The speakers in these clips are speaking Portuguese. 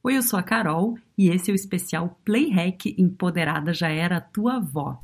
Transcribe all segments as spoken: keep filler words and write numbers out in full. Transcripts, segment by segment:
Oi, eu sou a Carol e esse é o especial Playhack Empoderada Já Era Tua Avó.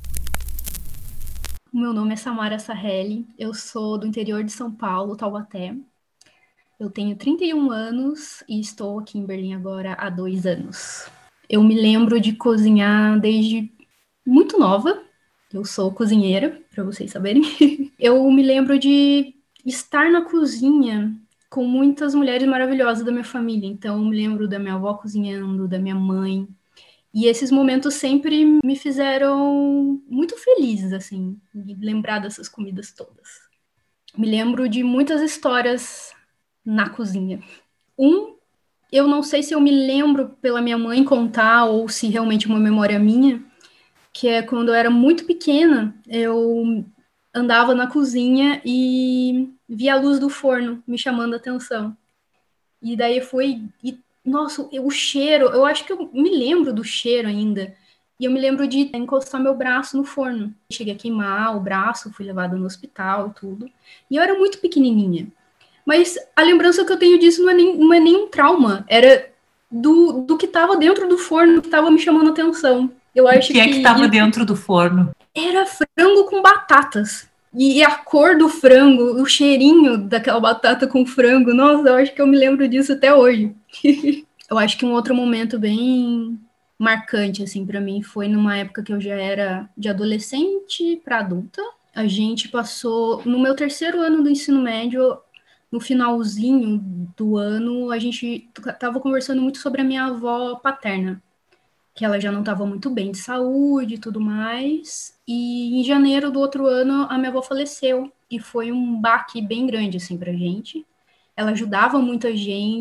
O meu nome é Samara Sarrelli, eu sou do interior de São Paulo, Taubaté. Eu tenho trinta e um anos e estou aqui em Berlim agora há dois anos. Eu me lembro de cozinhar desde muito nova, eu sou cozinheira, para vocês saberem. Eu me lembro de estar na cozinha com muitas mulheres maravilhosas da minha família. Então, eu me lembro da minha avó cozinhando, da minha mãe. E esses momentos sempre me fizeram muito felizes, assim, de lembrar dessas comidas todas. Me lembro de muitas histórias na cozinha. Um, eu não sei se eu me lembro pela minha mãe contar ou se realmente é uma memória minha, que é quando eu era muito pequena, eu andava na cozinha e via a luz do forno me chamando a atenção. E daí foi... E, nossa, o cheiro... Eu acho que eu me lembro do cheiro ainda. E eu me lembro de encostar meu braço no forno. Cheguei a queimar o braço, fui levada no hospital e tudo. E eu era muito pequenininha. Mas a lembrança que eu tenho disso não é, nem, não é nenhum trauma. Era do, do que estava dentro do forno que estava me chamando a atenção. Eu acho O que é que estava dentro do forno? Era frango com batatas. E a cor do frango, o cheirinho daquela batata com frango, nossa, eu acho que eu me lembro disso até hoje. Eu acho que um outro momento bem marcante, assim, para mim, foi numa época que eu já era de adolescente para adulta. A gente passou, no meu terceiro ano do ensino médio, no finalzinho do ano, a gente estava conversando muito sobre a minha avó paterna, que ela já não estava muito bem de saúde e tudo mais. E em janeiro do outro ano, a minha avó faleceu. E foi um baque bem grande, assim, pra gente. Ela ajudava muita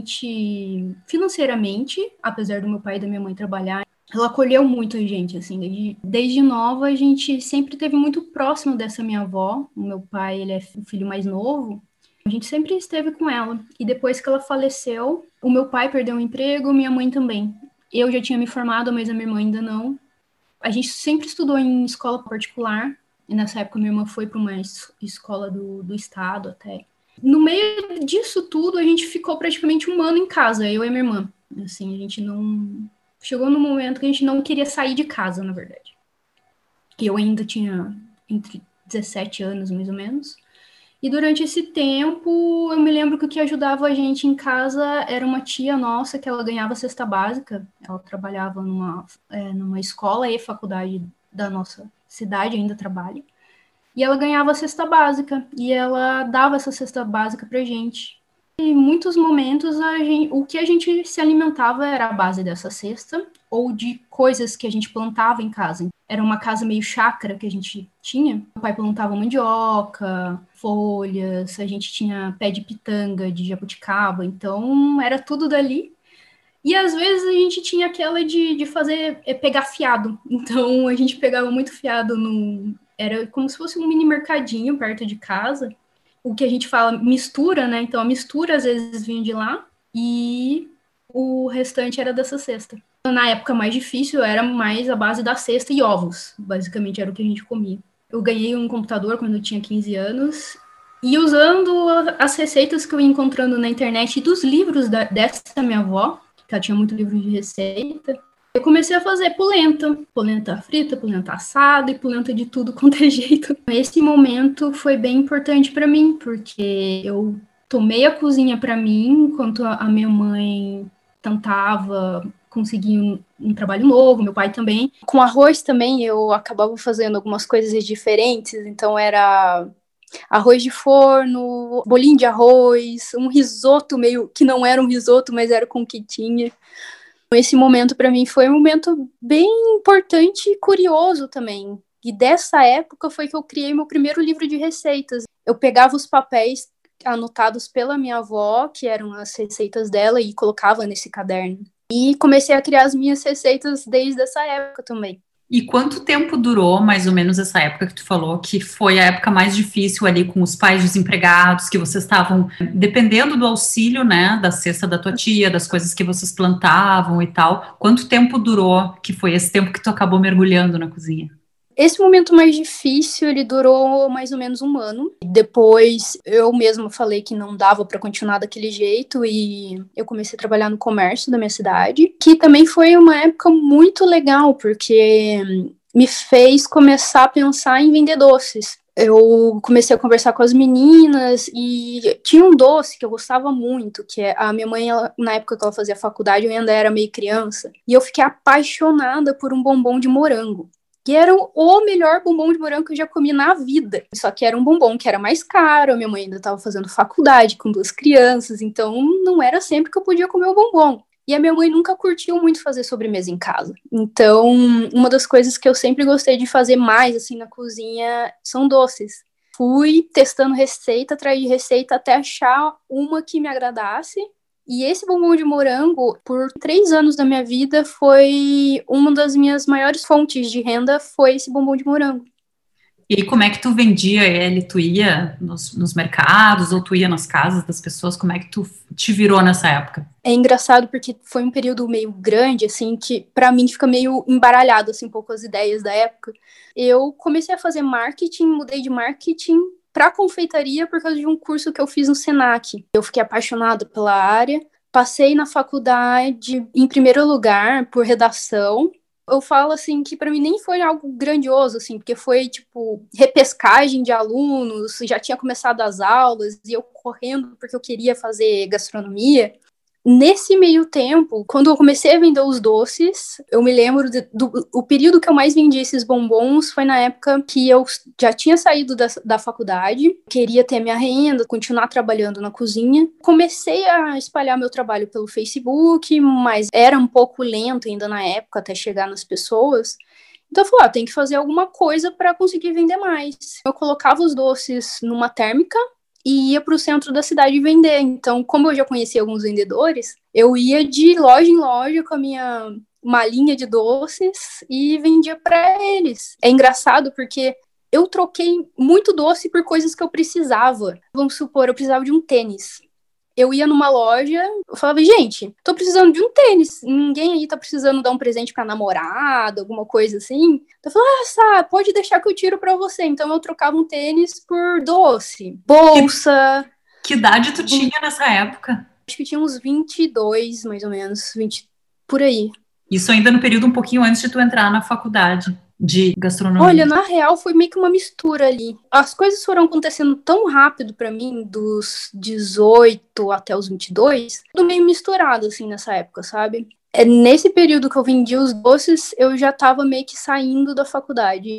gente financeiramente, apesar do meu pai e da minha mãe trabalhar. Ela acolheu muita gente, assim. Desde, desde nova, a gente sempre esteve muito próximo dessa minha avó. O meu pai, ele é o filho mais novo. A gente sempre esteve com ela. E depois que ela faleceu, o meu pai perdeu o emprego, minha mãe também. Eu já tinha me formado, mas a minha irmã ainda não. A gente sempre estudou em escola particular. E nessa época minha irmã foi para uma escola do, do estado até. No meio disso tudo, a gente ficou praticamente um ano em casa, eu e minha irmã. Assim, a gente não... Chegou no momento que a gente não queria sair de casa, na verdade. E eu ainda tinha entre dezessete anos, mais ou menos. E durante esse tempo, eu me lembro que o que ajudava a gente em casa era uma tia nossa, que ela ganhava cesta básica. Ela trabalhava numa, é, numa escola e faculdade da nossa cidade, ainda trabalha. E ela ganhava cesta básica, e ela dava essa cesta básica pra gente. E em muitos momentos, a gente, o que a gente se alimentava era a base dessa cesta, ou de coisas que a gente plantava em casa. Era uma casa meio chácara que a gente tinha. Meu pai plantava mandioca, folhas, a gente tinha pé de pitanga, de jabuticaba, então era tudo dali. E às vezes a gente tinha aquela de, de fazer, é, pegar fiado. Então a gente pegava muito fiado no... Era como se fosse um mini mercadinho perto de casa. O que a gente fala mistura, né? Então a mistura às vezes vinha de lá e o restante era dessa cesta. Na época mais difícil era mais a base da cesta e ovos. Basicamente era o que a gente comia. Eu ganhei um computador quando eu tinha quinze anos e usando as receitas que eu ia encontrando na internet e dos livros da, dessa minha avó, que ela tinha muito livro de receita, eu comecei a fazer polenta. Polenta frita, polenta assada e polenta de tudo quanto é jeito. Esse momento foi bem importante para mim, porque eu tomei a cozinha para mim, enquanto a minha mãe tentava conseguir um, um trabalho novo, meu pai também. Com arroz também eu acabava fazendo algumas coisas diferentes, então era arroz de forno, bolinho de arroz, um risoto meio que não era um risoto, mas era com quitinha. Esse momento para mim foi um momento bem importante e curioso também. E dessa época foi que eu criei meu primeiro livro de receitas. Eu pegava os papéis anotados pela minha avó, que eram as receitas dela, e colocava nesse caderno. E comecei a criar as minhas receitas desde essa época também. E quanto tempo durou, mais ou menos, essa época que tu falou, que foi a época mais difícil ali com os pais desempregados, que vocês estavam dependendo do auxílio, né, da cesta da tua tia, das coisas que vocês plantavam e tal. Quanto tempo durou, que foi esse tempo que tu acabou mergulhando na cozinha? Esse momento mais difícil, ele durou mais ou menos um ano. Depois, eu mesma falei que não dava para continuar daquele jeito e eu comecei a trabalhar no comércio da minha cidade, que também foi uma época muito legal, porque me fez começar a pensar em vender doces. Eu comecei a conversar com as meninas e tinha um doce que eu gostava muito, que é a minha mãe, ela, na época que ela fazia faculdade, eu ainda era meio criança, e eu fiquei apaixonada por um bombom de morango. Que era o melhor bombom de morango que eu já comi na vida. Só que era um bombom que era mais caro, a minha mãe ainda estava fazendo faculdade com duas crianças, então não era sempre que eu podia comer o bombom. E a minha mãe nunca curtiu muito fazer sobremesa em casa. Então, uma das coisas que eu sempre gostei de fazer mais, assim, na cozinha, são doces. Fui testando receita atrás de receita até achar uma que me agradasse. E esse bombom de morango, por três anos da minha vida, foi uma das minhas maiores fontes de renda, foi esse bombom de morango. E como é que tu vendia ele? Tu ia nos, nos mercados ou tu ia nas casas das pessoas? Como é que tu te virou nessa época? É engraçado porque foi um período meio grande, assim, que pra mim fica meio embaralhado, assim, um pouco as ideias da época. Eu comecei a fazer marketing, mudei de marketing para confeitaria por causa de um curso que eu fiz no Senac. Eu fiquei apaixonada pela área, passei na faculdade em primeiro lugar por redação. Eu falo assim que para mim nem foi algo grandioso, assim, porque foi tipo repescagem de alunos, já tinha começado as aulas e eu correndo porque eu queria fazer gastronomia. Nesse meio tempo, quando eu comecei a vender os doces, eu me lembro de, do o período que eu mais vendi esses bombons foi na época que eu já tinha saído da, da faculdade, queria ter minha renda, continuar trabalhando na cozinha. Comecei a espalhar meu trabalho pelo Facebook, mas era um pouco lento ainda na época até chegar nas pessoas. Então eu falei, ah, tem que fazer alguma coisa para conseguir vender mais. Eu colocava os doces numa térmica e ia para o centro da cidade vender. Então, como eu já conhecia alguns vendedores, eu ia de loja em loja com a minha malinha de doces e vendia para eles. É engraçado porque eu troquei muito doce por coisas que eu precisava. Vamos supor, eu precisava de um tênis. Eu ia numa loja, eu falava, gente, tô precisando de um tênis. Ninguém aí tá precisando dar um presente pra namorada, alguma coisa assim. Eu falava, ah, Sá, pode deixar que eu tiro pra você. Então eu trocava um tênis por doce, bolsa. Que, que idade tu tinha nessa época? Acho que tinha uns vinte e dois, mais ou menos, vinte, por aí. Isso ainda no período um pouquinho antes de tu entrar na faculdade de gastronomia. Olha, na real foi meio que uma mistura ali. As coisas foram acontecendo tão rápido pra mim, dos dezoito até os vinte e dois, tudo meio misturado assim nessa época, sabe? É, nesse período que eu vendi os doces, eu já tava meio que saindo da faculdade.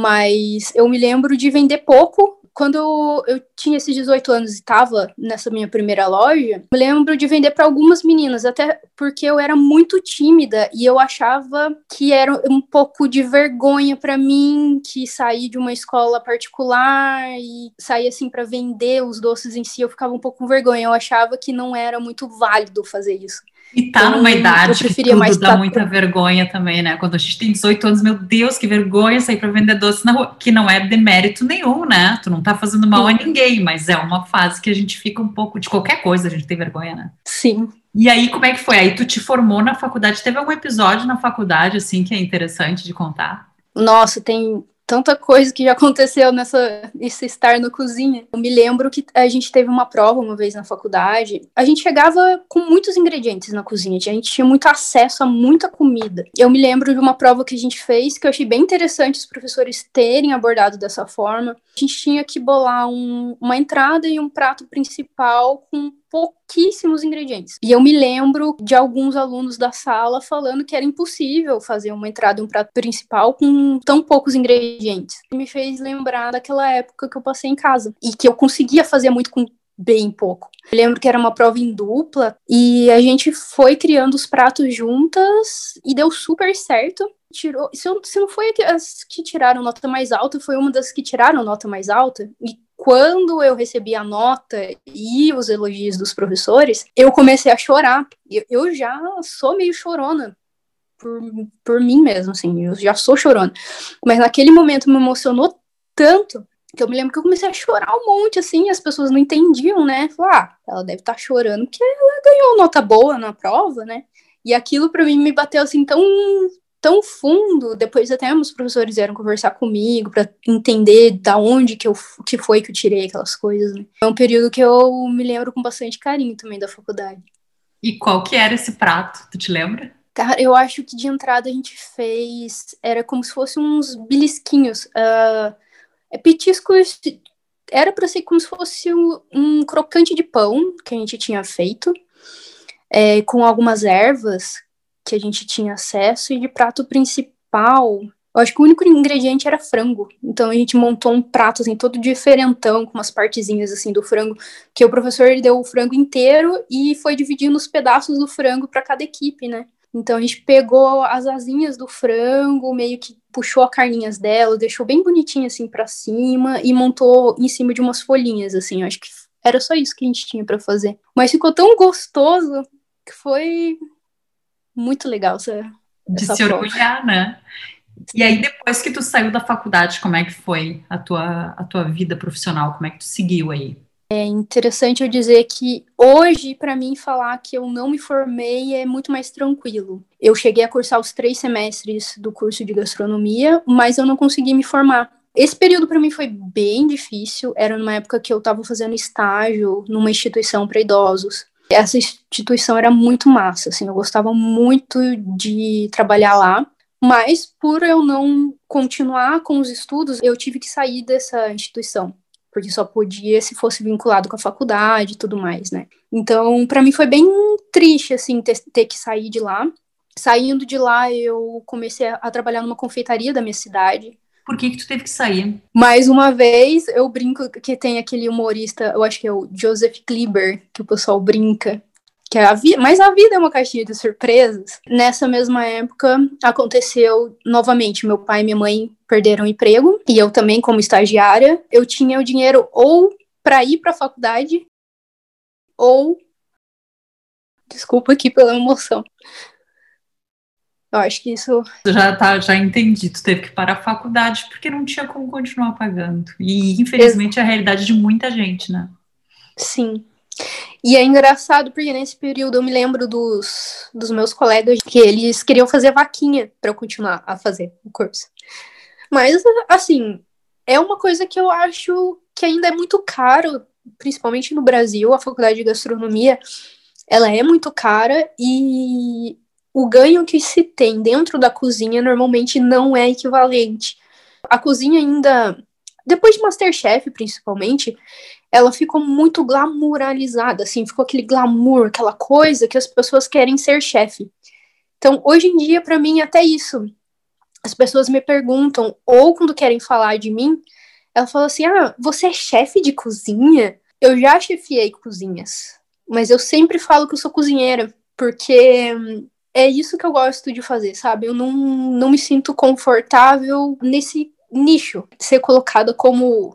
Mas eu me lembro de vender pouco. Quando eu, eu tinha esses dezoito anos e estava nessa minha primeira loja, eu lembro de vender para algumas meninas, até porque eu era muito tímida e eu achava que era um pouco de vergonha para mim, que sair de uma escola particular e sair assim para vender os doces em si, eu ficava um pouco com vergonha. Eu achava que não era muito válido fazer isso. E tá então, numa idade que tudo mais dá muita vergonha também, né? Quando a gente tem dezoito anos, meu Deus, que vergonha sair pra vender doce na rua, que não é demérito nenhum, né? Tu não tá fazendo mal Sim. a ninguém, mas é uma fase que a gente fica um pouco, de qualquer coisa a gente tem vergonha, né? Sim. E aí, como é que foi? Aí tu te formou na faculdade, teve algum episódio na faculdade, assim, que é interessante de contar? Nossa, tem tanta coisa que já aconteceu nessa, nesse estar na cozinha. Eu me lembro que a gente teve uma prova uma vez na faculdade. A gente chegava com muitos ingredientes na cozinha. A gente tinha muito acesso a muita comida. Eu me lembro de uma prova que a gente fez, que eu achei bem interessante os professores terem abordado dessa forma. A gente tinha que bolar um, uma entrada e um prato principal com pouquíssimos ingredientes. E eu me lembro de alguns alunos da sala falando que era impossível fazer uma entrada e um prato principal com tão poucos ingredientes. Me fez lembrar daquela época que eu passei em casa e que eu conseguia fazer muito com bem pouco. Eu lembro que era uma prova em dupla e a gente foi criando os pratos juntas e deu super certo. Tirou, se, eu, se não foi as que tiraram nota mais alta, foi uma das que tiraram nota mais alta. E quando eu recebi a nota e os elogios dos professores, eu comecei a chorar. Eu, eu já sou meio chorona por, por mim mesmo, assim, eu já sou chorona. Mas naquele momento me emocionou tanto que eu me lembro que eu comecei a chorar um monte, assim, as pessoas não entendiam, né? Falaram, ah, ela deve estar chorando porque ela ganhou nota boa na prova, né? E aquilo pra mim me bateu, assim, tão tão fundo, depois até meus professores vieram conversar comigo para entender da onde que, eu, que foi que eu tirei aquelas coisas, né? É um período que eu me lembro com bastante carinho também da faculdade. E qual que era esse prato? Tu te lembra? Cara, eu acho que de entrada a gente fez, era como se fosse uns belisquinhos, uh, é petiscos, era para ser como se fosse um, um crocante de pão que a gente tinha feito, é, com algumas ervas que a gente tinha acesso, e de prato principal, eu acho que o único ingrediente era frango. Então a gente montou um prato assim, todo diferentão, com umas partezinhas assim do frango, que o professor ele deu o frango inteiro e foi dividindo os pedaços do frango para cada equipe, né? Então a gente pegou as asinhas do frango, meio que puxou as carninhas dela, deixou bem bonitinho assim para cima e montou em cima de umas folhinhas, assim. Eu acho que era só isso que a gente tinha para fazer. Mas ficou tão gostoso que foi muito legal essa, De essa se prova. orgulhar, né? E aí, depois que tu saiu da faculdade, como é que foi a tua, a tua vida profissional? Como é que tu seguiu aí? É interessante eu dizer que hoje, para mim, falar que eu não me formei é muito mais tranquilo. Eu cheguei a cursar os três semestres do curso de gastronomia, mas eu não consegui me formar. Esse período para mim foi bem difícil. Era numa época que eu estava fazendo estágio numa instituição para idosos. Essa instituição era muito massa, assim, eu gostava muito de trabalhar lá. Mas, por eu não continuar com os estudos, eu tive que sair dessa instituição, porque só podia se fosse vinculado com a faculdade e tudo mais, né? Então, para mim foi bem triste, assim, ter, ter que sair de lá. Saindo de lá, eu comecei a, a trabalhar numa confeitaria da minha cidade. Por que que tu teve que sair? Mais uma vez, eu brinco que tem aquele humorista, eu acho que é o Joseph Kleber, que o pessoal brinca, que é a vida, mas a vida é uma caixinha de surpresas. Nessa mesma época, aconteceu novamente, meu pai e minha mãe perderam o emprego, e eu também, como estagiária, eu tinha o dinheiro ou para ir para a faculdade, ou... Desculpa aqui pela emoção. Eu acho que isso... Já, tá, já entendi, tu teve que parar a faculdade porque não tinha como continuar pagando. E, infelizmente, é a realidade de muita gente, né? Sim. E é engraçado porque nesse período eu me lembro dos, dos meus colegas que eles queriam fazer vaquinha para eu continuar a fazer o curso. Mas, assim, é uma coisa que eu acho que ainda é muito caro, principalmente no Brasil, a faculdade de gastronomia, ela é muito cara e o ganho que se tem dentro da cozinha normalmente não é equivalente. A cozinha ainda, depois de MasterChef principalmente, ela ficou muito glamouralizada, assim, ficou aquele glamour, aquela coisa que as pessoas querem ser chefe. Então, hoje em dia, para mim, até isso, as pessoas me perguntam, ou quando querem falar de mim, ela fala assim, ah, você é chefe de cozinha? Eu já chefiei cozinhas, mas eu sempre falo que eu sou cozinheira, porque é isso que eu gosto de fazer, sabe? Eu não, não me sinto confortável nesse nicho, ser colocada como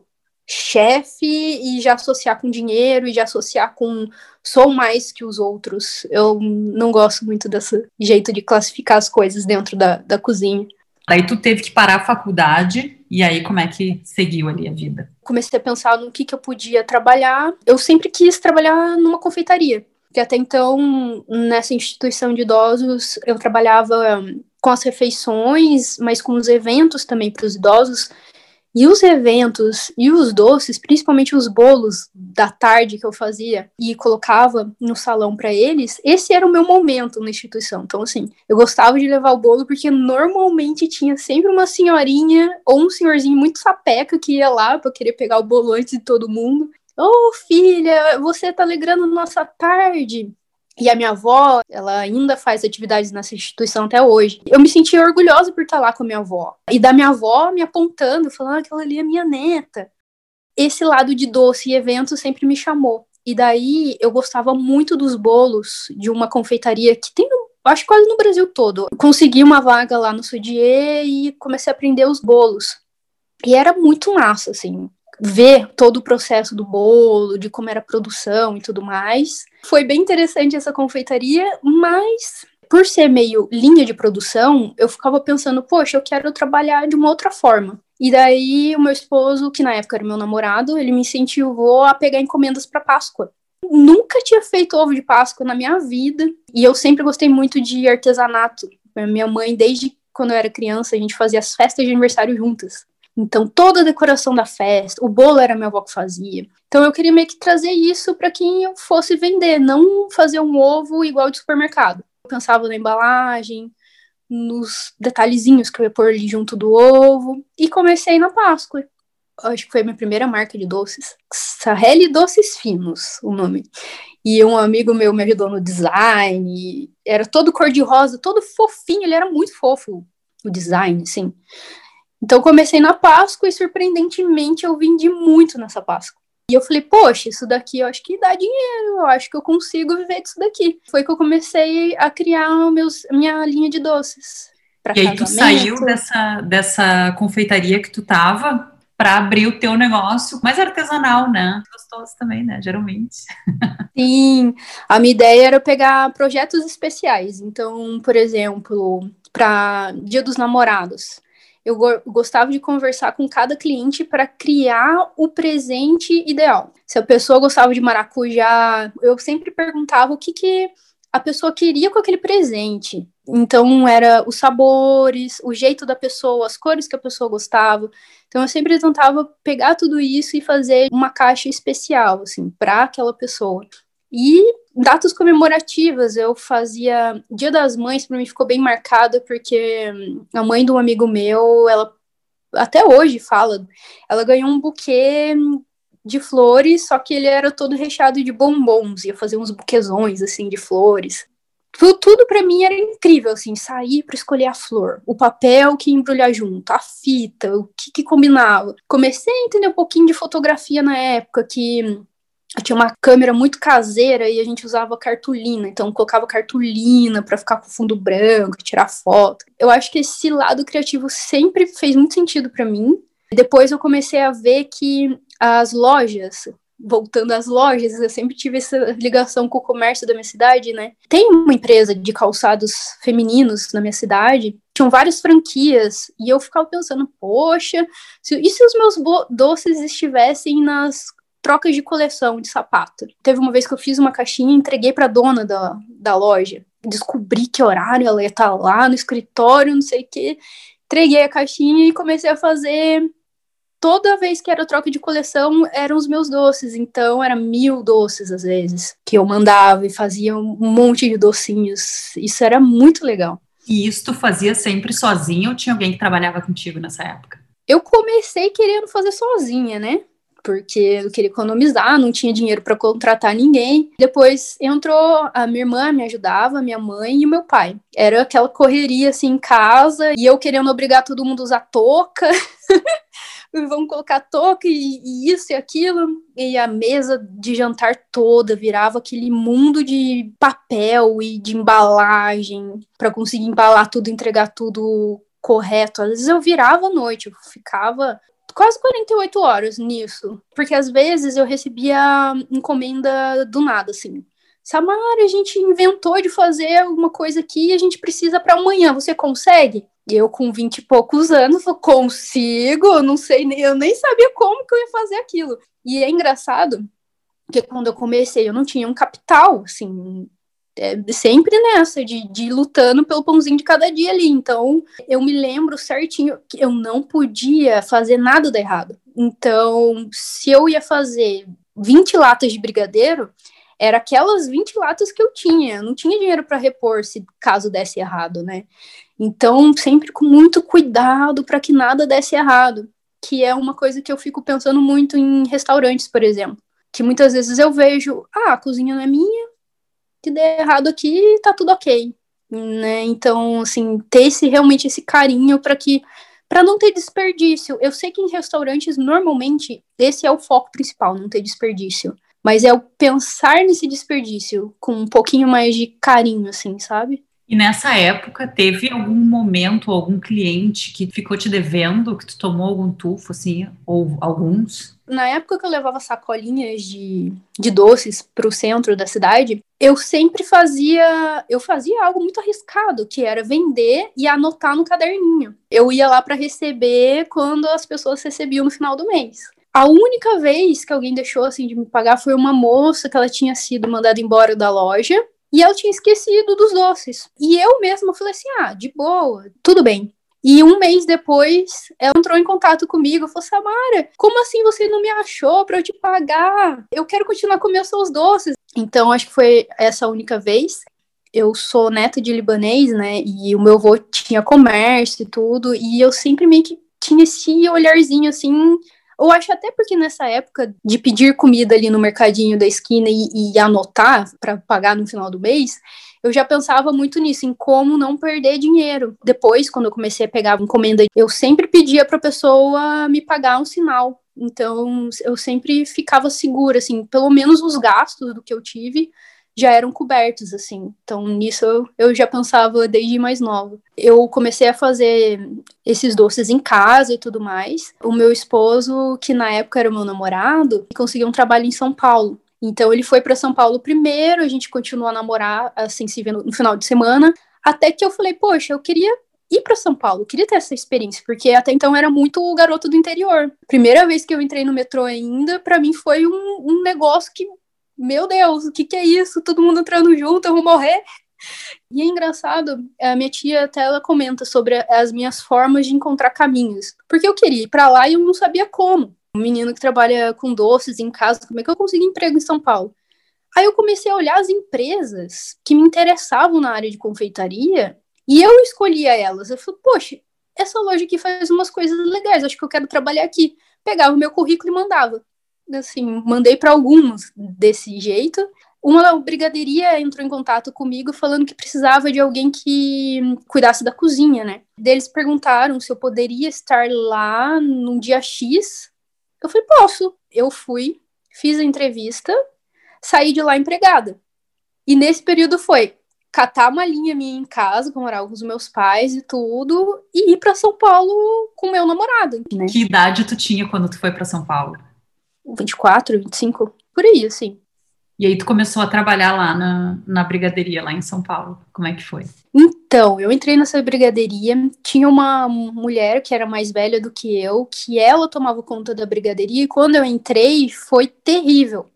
chefe e já associar com dinheiro e já associar com sou mais que os outros. Eu não gosto muito desse jeito de classificar as coisas dentro da, da cozinha. Daí tu teve que parar a faculdade, e aí como é que seguiu ali a vida? Comecei a pensar no que, que eu podia trabalhar. Eu sempre quis trabalhar numa confeitaria, porque até então, nessa instituição de idosos, eu trabalhava com as refeições, mas com os eventos também para os idosos. E os eventos e os doces, principalmente os bolos da tarde que eu fazia e colocava no salão para eles, esse era o meu momento na instituição. Então, assim, eu gostava de levar o bolo porque normalmente tinha sempre uma senhorinha ou um senhorzinho muito sapeca que ia lá para querer pegar o bolo antes de todo mundo. Ô, oh, filha, você tá alegrando nossa tarde. E a minha avó, ela ainda faz atividades nessa instituição até hoje. Eu me sentia orgulhosa por estar lá com a minha avó. E da minha avó me apontando, falando que aquela ali é minha neta. Esse lado de doce e evento sempre me chamou. E daí eu gostava muito dos bolos de uma confeitaria que tem, acho quase no Brasil todo. Consegui uma vaga lá no Sodier e comecei a aprender os bolos. E era muito massa, assim, ver todo o processo do bolo, de como era a produção e tudo mais. Foi bem interessante essa confeitaria, mas por ser meio linha de produção, eu ficava pensando, poxa, eu quero trabalhar de uma outra forma. E daí o meu esposo, que na época era meu namorado, ele me incentivou a pegar encomendas para Páscoa. Nunca tinha feito ovo de Páscoa na minha vida, e eu sempre gostei muito de artesanato. Minha mãe, desde quando eu era criança, a gente fazia as festas de aniversário juntas. Então, toda a decoração da festa, o bolo era minha avó que fazia. Então, eu queria meio que trazer isso para quem eu fosse vender, não fazer um ovo igual de supermercado. Eu pensava na embalagem, nos detalhezinhos que eu ia pôr ali junto do ovo, e comecei na Páscoa. Acho que foi a minha primeira marca de doces. Sarrelli Doces Finos, o nome. E um amigo meu me ajudou no design, era todo cor-de-rosa, todo fofinho, ele era muito fofo, o design, assim. Então, comecei na Páscoa e, surpreendentemente, eu vendi muito nessa Páscoa. E eu falei, poxa, isso daqui eu acho que dá dinheiro, eu acho que eu consigo viver disso daqui. Foi que eu comecei a criar meus, minha linha de doces. E aí tu saiu dessa, dessa confeitaria que tu tava para abrir o teu negócio mais artesanal, né? Gostoso também, né? Geralmente. Sim, a minha ideia era pegar projetos especiais. Então, por exemplo, para Dia dos Namorados, eu go- gostava de conversar com cada cliente para criar o presente ideal. Se a pessoa gostava de maracujá, eu sempre perguntava o que, que a pessoa queria com aquele presente. Então, era os sabores, o jeito da pessoa, as cores que a pessoa gostava. Então, eu sempre tentava pegar tudo isso e fazer uma caixa especial, assim, para aquela pessoa. E datas comemorativas, eu fazia Dia das Mães, para mim ficou bem marcado, porque a mãe de um amigo meu, ela até hoje fala, ela ganhou um buquê de flores, só que ele era todo recheado de bombons, ia fazer uns buquezões, assim, de flores. Tudo, tudo para mim era incrível, assim, sair para escolher a flor, o papel que ia embrulhar junto, a fita, o que, que combinava. Comecei a entender um pouquinho de fotografia na época, que eu tinha uma câmera muito caseira e a gente usava cartolina, então colocava cartolina para ficar com fundo branco, tirar foto. Eu acho que esse lado criativo sempre fez muito sentido para mim. Depois eu comecei a ver que as lojas, voltando às lojas, eu sempre tive essa ligação com o comércio da minha cidade, né? Tem uma empresa de calçados femininos na minha cidade, tinham várias franquias, e eu ficava pensando, poxa, se, e se os meus doces estivessem nas trocas de coleção de sapato? Teve uma vez que eu fiz uma caixinha e entreguei para a dona da, da loja. Descobri que horário ela ia estar lá no escritório, não sei o quê. Entreguei a caixinha e comecei a fazer. Toda vez que era troca de coleção, eram os meus doces. Então, era mil doces, às vezes, que eu mandava e fazia um monte de docinhos. Isso era muito legal. E isso tu fazia sempre sozinha ou tinha alguém que trabalhava contigo nessa época? Eu comecei querendo fazer sozinha, né? Porque eu queria economizar, não tinha dinheiro para contratar ninguém. Depois entrou a minha irmã, me ajudava, minha mãe e o meu pai. Era aquela correria assim em casa, e eu querendo obrigar todo mundo a usar touca. Vamos colocar touca e, e isso e aquilo. E a mesa de jantar toda virava aquele mundo de papel e de embalagem para conseguir embalar tudo, entregar tudo correto. Às vezes eu virava à noite, eu ficava quase quarenta e oito horas nisso, porque às vezes eu recebia encomenda do nada, assim. Samara, a gente inventou de fazer alguma coisa aqui e a gente precisa para amanhã, você consegue? E eu com vinte e poucos anos, eu consigo, eu não sei, eu nem sabia como que eu ia fazer aquilo. E é engraçado, porque quando eu comecei eu não tinha um capital, assim, é, sempre nessa, de, de ir lutando pelo pãozinho de cada dia ali. Então, eu me lembro certinho que eu não podia fazer nada de errado. Então, se eu ia fazer vinte latas de brigadeiro, era aquelas vinte latas que eu tinha. Eu não tinha dinheiro para repor se caso desse errado, né? Então, sempre com muito cuidado para que nada desse errado. Que é uma coisa que eu fico pensando muito em restaurantes, por exemplo. Que muitas vezes eu vejo, ah, a cozinha não é minha, que der errado aqui, tá tudo ok, né? Então, assim, ter esse, realmente esse carinho para que, para não ter desperdício. Eu sei que em restaurantes, normalmente, esse é o foco principal, não ter desperdício. Mas é o pensar nesse desperdício com um pouquinho mais de carinho, assim, sabe? E nessa época, teve algum momento, algum cliente que ficou te devendo, que tu tomou algum tufo, assim, ou alguns? Na época que eu levava sacolinhas de, de doces para o centro da cidade, eu sempre fazia, eu fazia algo muito arriscado, que era vender e anotar no caderninho. Eu ia lá para receber quando as pessoas recebiam no final do mês. A única vez que alguém deixou assim de me pagar foi uma moça que ela tinha sido mandada embora da loja. E ela tinha esquecido dos doces. E eu mesma falei assim, ah, de boa, tudo bem. E um mês depois, ela entrou em contato comigo, falou, Samara, como assim você não me achou para eu te pagar? Eu quero continuar comendo seus doces. Então, acho que foi essa única vez. Eu sou neta de libanês, né, e o meu avô tinha comércio e tudo, e eu sempre meio que tinha esse olharzinho, assim, eu acho até porque nessa época de pedir comida ali no mercadinho da esquina e, e anotar para pagar no final do mês, eu já pensava muito nisso, em como não perder dinheiro. Depois, quando eu comecei a pegar encomenda, eu sempre pedia para a pessoa me pagar um sinal. Então, eu sempre ficava segura, assim, pelo menos os gastos do que eu tive já eram cobertos, assim. Então, nisso eu, eu já pensava desde mais nova. Eu comecei a fazer esses doces em casa e tudo mais. O meu esposo, que na época era meu namorado, conseguiu um trabalho em São Paulo. Então, ele foi para São Paulo primeiro, a gente continuou a namorar, assim, se vendo no final de semana, até que eu falei, poxa, eu queria ir para São Paulo, eu queria ter essa experiência, porque até então era muito o garoto do interior. Primeira vez que eu entrei no metrô ainda, para mim foi um, um negócio que, meu Deus, o que que é isso? Todo mundo entrando junto, eu vou morrer. E é engraçado, a minha tia até ela comenta sobre as minhas formas de encontrar caminhos, porque eu queria ir para lá e eu não sabia como. Um menino que trabalha com doces em casa, como é que eu consegui emprego em São Paulo? Aí eu comecei a olhar as empresas que me interessavam na área de confeitaria e eu escolhia elas. Eu falei, poxa, essa loja aqui faz umas coisas legais, acho que eu quero trabalhar aqui. Pegava o meu currículo e mandava. Assim, mandei para alguns desse jeito. Uma brigadeiria entrou em contato comigo falando que precisava de alguém que cuidasse da cozinha, né? Eles perguntaram se eu poderia estar lá num dia X. Eu falei, posso. Eu fui, fiz a entrevista, saí de lá empregada. E nesse período foi catar uma linha minha em casa, que eu morava com os meus pais e tudo, e ir para São Paulo com meu namorado, né? Que idade tu tinha quando tu foi para São Paulo? vinte e quatro, vinte e cinco, por aí, assim. E aí tu começou a trabalhar lá na, na brigadeiria, lá em São Paulo. Como é que foi? Então, eu entrei nessa brigadeiria, tinha uma mulher que era mais velha do que eu, que ela tomava conta da brigadeiria, e quando eu entrei foi terrível,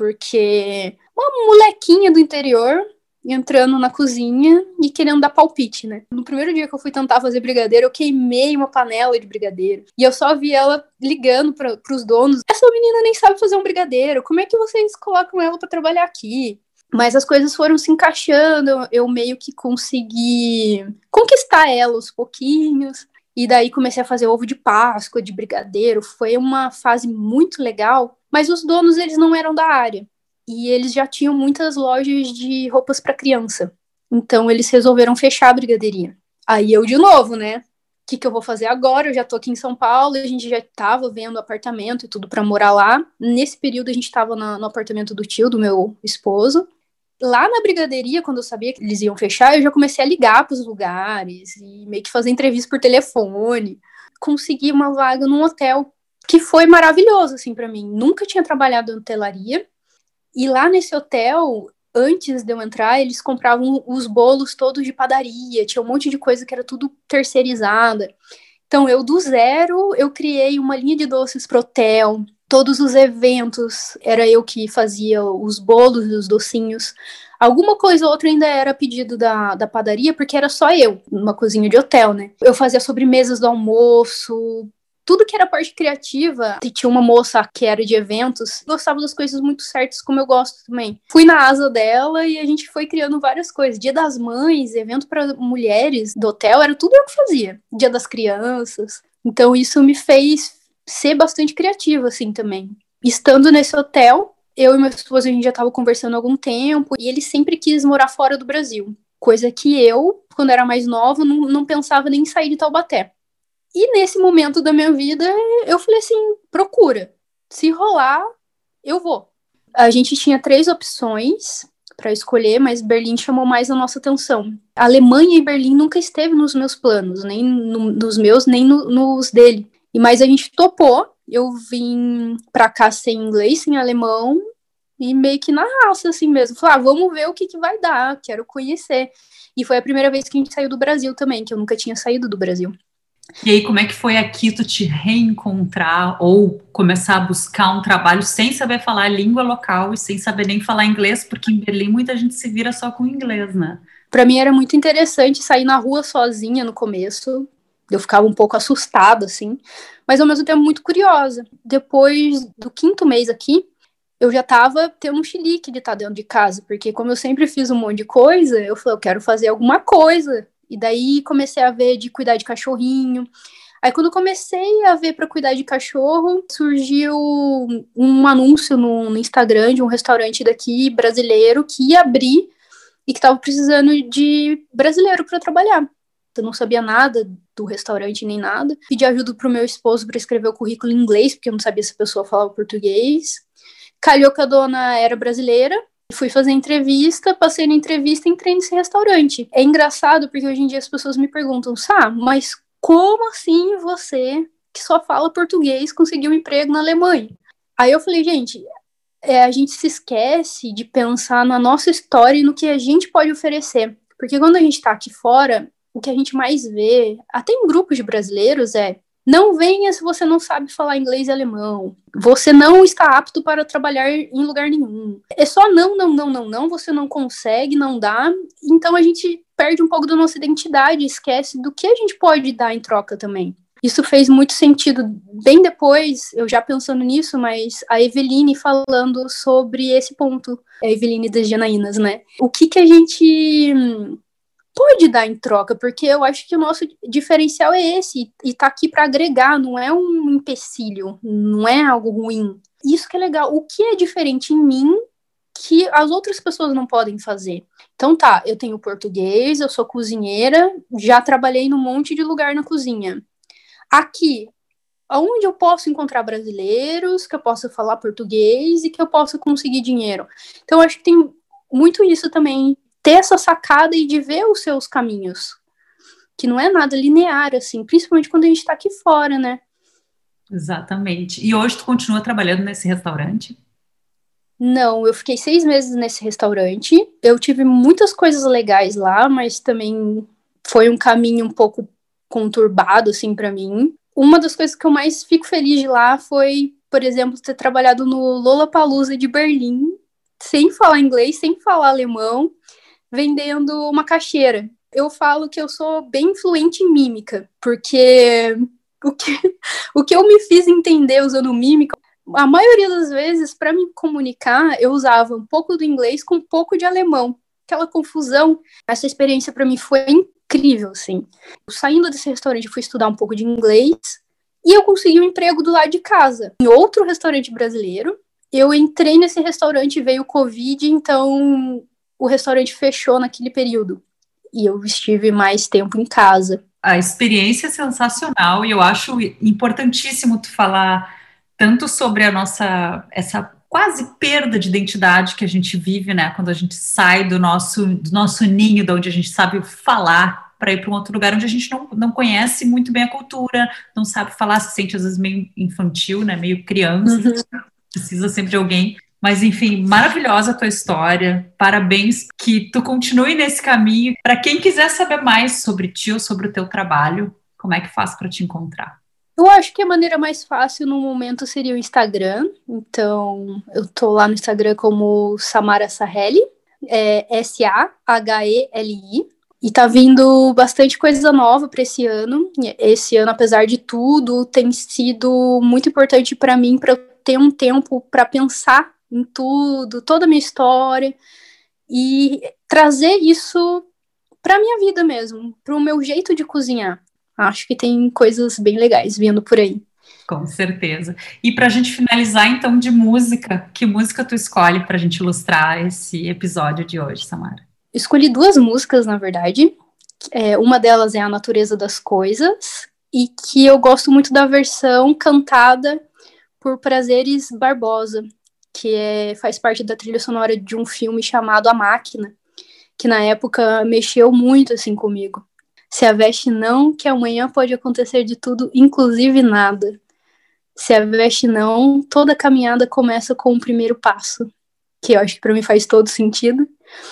porque uma molequinha do interior entrando na cozinha e querendo dar palpite, né? No primeiro dia que eu fui tentar fazer brigadeiro, eu queimei uma panela de brigadeiro. E eu só vi ela ligando para os donos. Essa menina nem sabe fazer um brigadeiro. Como é que vocês colocam ela para trabalhar aqui? Mas as coisas foram se encaixando. Eu, eu meio que consegui conquistar ela aos pouquinhos. E daí comecei a fazer ovo de Páscoa, de brigadeiro. Foi uma fase muito legal. Mas os donos, eles não eram da área. E eles já tinham muitas lojas de roupas para criança. Então, eles resolveram fechar a brigadeiria. Aí eu, de novo, né? O que, que eu vou fazer agora? Eu já tô aqui em São Paulo, a gente já tava vendo apartamento e tudo para morar lá. Nesse período, a gente tava na, no apartamento do tio, do meu esposo. Lá na brigadeiria, quando eu sabia que eles iam fechar, eu já comecei a ligar pros lugares e meio que fazer entrevista por telefone. Consegui uma vaga num hotel, que foi maravilhoso, assim, para mim. Nunca tinha trabalhado em hotelaria. E lá nesse hotel, antes de eu entrar, eles compravam os bolos todos de padaria, tinha um monte de coisa que era tudo terceirizada. Então, eu do zero, eu criei uma linha de doces pro hotel, todos os eventos, era eu que fazia os bolos e os docinhos. Alguma coisa ou outra ainda era pedido da, da padaria, porque era só eu, numa cozinha de hotel, né? Eu fazia sobremesas do almoço, tudo que era parte criativa. E tinha uma moça que era de eventos, gostava das coisas muito certas, como eu gosto também. Fui na asa dela e a gente foi criando várias coisas. Dia das Mães, evento para mulheres do hotel, era tudo eu que fazia. Dia das Crianças. Então isso me fez ser bastante criativa, assim, também. Estando nesse hotel, eu e meu esposo, a gente já estava conversando há algum tempo, e ele sempre quis morar fora do Brasil. Coisa que eu, quando era mais nova, não, não pensava nem em sair de Taubaté. E nesse momento da minha vida, eu falei assim, procura. Se rolar, eu vou. A gente tinha três opções para escolher, mas Berlim chamou mais a nossa atenção. A Alemanha e Berlim nunca esteve nos meus planos, nem no, nos meus, nem no, nos dele. E mas a gente topou. Eu vim para cá sem inglês, sem alemão, e meio que na raça, assim mesmo. Falei, ah, vamos ver o que, que vai dar, quero conhecer. E foi a primeira vez que a gente saiu do Brasil também, que eu nunca tinha saído do Brasil. E aí, como é que foi aqui tu te reencontrar ou começar a buscar um trabalho sem saber falar a língua local e sem saber nem falar inglês, porque em Berlim muita gente se vira só com inglês, né? Para mim era muito interessante sair na rua sozinha no começo. Eu ficava um pouco assustada, assim, mas ao mesmo tempo muito curiosa. Depois do quinto mês aqui, eu já tava tendo um chilique de estar dentro de casa, porque como eu sempre fiz um monte de coisa, eu falei, eu quero fazer alguma coisa. E daí comecei a ver de cuidar de cachorrinho. Aí quando comecei a ver para cuidar de cachorro, surgiu um anúncio no, no Instagram de um restaurante daqui brasileiro que ia abrir e que estava precisando de brasileiro para trabalhar. Eu não sabia nada do restaurante nem nada. Pedi ajuda pro meu esposo para escrever o currículo em inglês, porque eu não sabia se a pessoa falava português. Calhou que a dona era brasileira. Fui fazer entrevista, passei na entrevista e entrei nesse restaurante. É engraçado porque hoje em dia as pessoas me perguntam, Sá, mas como assim você, que só fala português, conseguiu um emprego na Alemanha? Aí eu falei, gente, é, a gente se esquece de pensar na nossa história e no que a gente pode oferecer. Porque quando a gente tá aqui fora, o que a gente mais vê, até em grupos de brasileiros, é não venha se você não sabe falar inglês e alemão. Você não está apto para trabalhar em lugar nenhum. É só não, não, não, não, não. Você não consegue, não dá. Então a gente perde um pouco da nossa identidade, esquece do que a gente pode dar em troca também. Isso fez muito sentido bem depois, eu já pensando nisso, mas a Eveline falando sobre esse ponto. A Eveline das Janaínas, né? O que que a gente pode dar em troca, porque eu acho que o nosso diferencial é esse, e tá aqui para agregar, não é um empecilho, não é algo ruim. Isso que é legal. O que é diferente em mim que as outras pessoas não podem fazer? Então tá, eu tenho português, eu sou cozinheira, já trabalhei num monte de lugar na cozinha. Aqui, onde eu posso encontrar brasileiros, que eu possa falar português e que eu possa conseguir dinheiro? Então eu acho que tem muito isso também, ter essa sacada e de ver os seus caminhos, que não é nada linear, assim, principalmente quando a gente tá aqui fora, né? Exatamente. E hoje tu continua trabalhando nesse restaurante? Não, eu fiquei seis meses nesse restaurante, eu tive muitas coisas legais lá, mas também foi um caminho um pouco conturbado, assim, para mim. Uma das coisas que eu mais fico feliz de lá foi, por exemplo, ter trabalhado no Lollapalooza de Berlim, sem falar inglês, sem falar alemão, vendendo uma caixeira. Eu falo que eu sou bem fluente em mímica, porque o que, o que eu me fiz entender usando mímica, a maioria das vezes, para me comunicar, eu usava um pouco do inglês com um pouco de alemão. Aquela confusão, essa experiência para mim foi incrível, assim. Saindo desse restaurante, eu fui estudar um pouco de inglês e eu consegui um emprego do lado de casa, em outro restaurante brasileiro. Eu entrei nesse restaurante, veio o Covid, então o restaurante fechou naquele período e eu estive mais tempo em casa. A experiência é sensacional e eu acho importantíssimo tu falar tanto sobre a nossa, essa quase perda de identidade que a gente vive, né, quando a gente sai do nosso, do nosso ninho, de onde a gente sabe falar, para ir para um outro lugar onde a gente não, não conhece muito bem a cultura, não sabe falar, se sente às vezes meio infantil, né, meio criança, uhum. Precisa sempre de alguém. Mas, enfim, maravilhosa a tua história, parabéns, que tu continue nesse caminho. Para quem quiser saber mais sobre ti ou sobre o teu trabalho, como é que faz para te encontrar? Eu acho que a maneira mais fácil no momento seria o Instagram, então eu tô lá no Instagram como Samara Saheli, é S A H E L I, e tá vindo bastante coisa nova para esse ano. Esse ano, apesar de tudo, tem sido muito importante para mim, para eu ter um tempo para pensar em tudo, toda a minha história, e trazer isso para minha vida mesmo, para o meu jeito de cozinhar. Acho que tem coisas bem legais vindo por aí. Com certeza. E para a gente finalizar, então, de música, que música tu escolhe para a gente ilustrar esse episódio de hoje, Samara? Escolhi duas músicas, na verdade. É, uma delas é A Natureza das Coisas, e que eu gosto muito da versão cantada por Prazeres Barbosa, que é, faz parte da trilha sonora de um filme chamado A Máquina, que na época mexeu muito assim comigo. Se a veste não, que amanhã pode acontecer de tudo, inclusive nada. Se a veste não, toda caminhada começa com o primeiro passo, que eu acho que para mim faz todo sentido.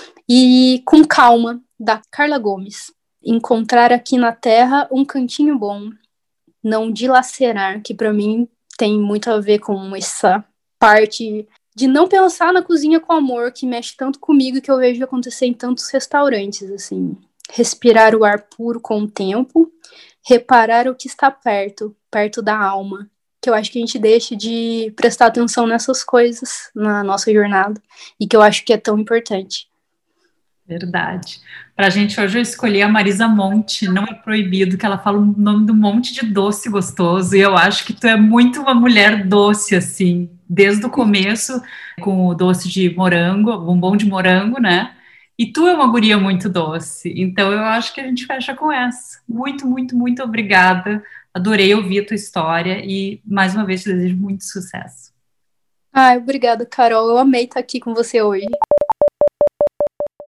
E Com Calma, da Carla Gomes. Encontrar aqui na terra um cantinho bom, não dilacerar, que para mim tem muito a ver com essa parte de não pensar na cozinha com amor, que mexe tanto comigo e que eu vejo acontecer em tantos restaurantes, assim. Respirar o ar puro com o tempo, reparar o que está perto, perto da alma, que eu acho que a gente deixa de prestar atenção nessas coisas na nossa jornada, e que eu acho que é tão importante. Verdade. Para a gente hoje eu escolhi a Marisa Monte, Não é Proibido, que ela fala o nome de um monte de doce gostoso, e eu acho que tu é muito uma mulher doce, assim, desde o começo, com o doce de morango, bombom de morango, né? E tu é uma guria muito doce, então eu acho que a gente fecha com essa. Muito, muito, muito obrigada. Adorei ouvir a tua história e, mais uma vez, te desejo muito sucesso. Ai, obrigada, Carol. Eu amei estar aqui com você hoje.